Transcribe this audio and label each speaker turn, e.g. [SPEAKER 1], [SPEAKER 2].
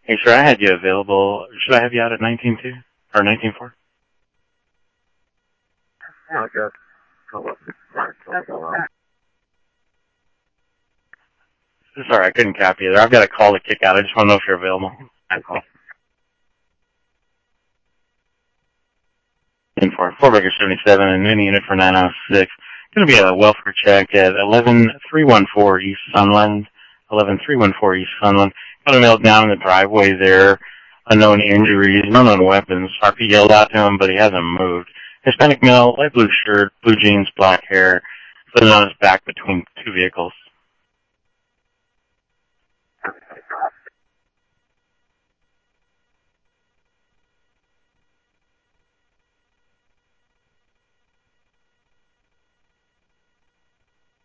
[SPEAKER 1] Hey, sir, I had you available. Should I have you out at 19.2 or 19.4?
[SPEAKER 2] No, good.
[SPEAKER 1] Sorry, I couldn't copy either. I've got a call to kick out. I just want to know if you're available.
[SPEAKER 2] I call.
[SPEAKER 1] 10-4, Breaker 77, and mini unit for 906. Going to be a welfare check at 11314 East Sunland. 11314 East Sunland. Got a nailed down in the driveway there. Unknown injuries, unknown weapons. RP yelled out to him, but he hasn't moved. Hispanic male, light blue shirt, blue jeans, black hair, sitting on his back between two vehicles.